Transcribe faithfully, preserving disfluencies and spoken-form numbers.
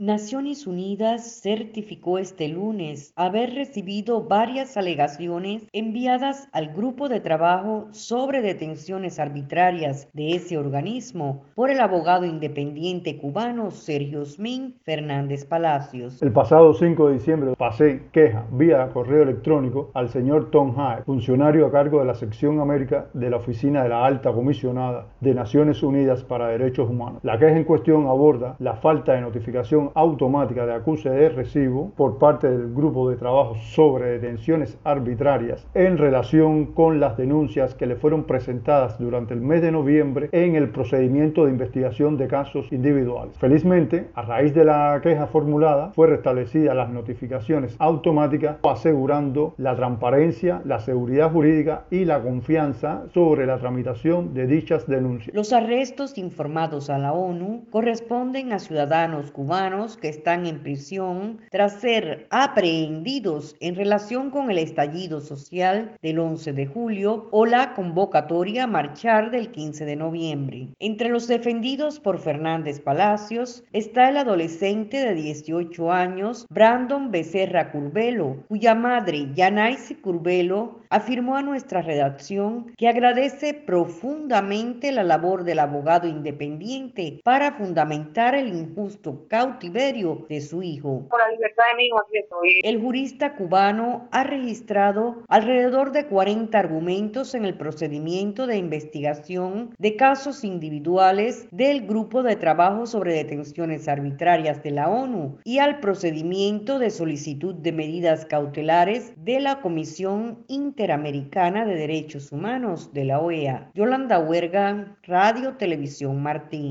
Naciones Unidas certificó este lunes haber recibido varias alegaciones enviadas al Grupo de Trabajo sobre Detenciones Arbitrarias de ese organismo por el abogado independiente cubano Sergio Osmin Fernández Palacios. El pasado cinco de diciembre pasé queja vía correo electrónico al señor Tom Hyde, funcionario a cargo de la sección América de la Oficina de la Alta Comisionada de Naciones Unidas para Derechos Humanos. La queja en cuestión aborda la falta de notificación automática de acuse de recibo por parte del Grupo de Trabajo sobre Detenciones Arbitrarias en relación con las denuncias que le fueron presentadas durante el mes de noviembre en el procedimiento de investigación de casos individuales. Felizmente, a raíz de la queja formulada, fue restablecidas las notificaciones automáticas, asegurando la transparencia, la seguridad jurídica y la confianza sobre la tramitación de dichas denuncias. Los arrestos informados a la ONU corresponden a ciudadanos cubanos que están en prisión tras ser aprehendidos en relación con el estallido social del once de julio o la convocatoria a marchar del quince de noviembre. Entre los defendidos por Fernández Palacios está el adolescente de dieciocho años, Brandon Becerra Curbelo, cuya madre, Yanaisi Curbelo, afirmó a nuestra redacción que agradece profundamente la labor del abogado independiente para fundamentar el injusto cautiverio de su hijo. Por la libertad de mi hijo, aquí estoy. El jurista cubano ha registrado alrededor de cuarenta argumentos en el procedimiento de investigación de casos individuales del Grupo de Trabajo sobre Detenciones Arbitrarias de la ONU y al procedimiento de solicitud de medidas cautelares de la Comisión Interamericana de Derechos Humanos de la O E A. Yolanda Huerga, Radio Televisión Martín.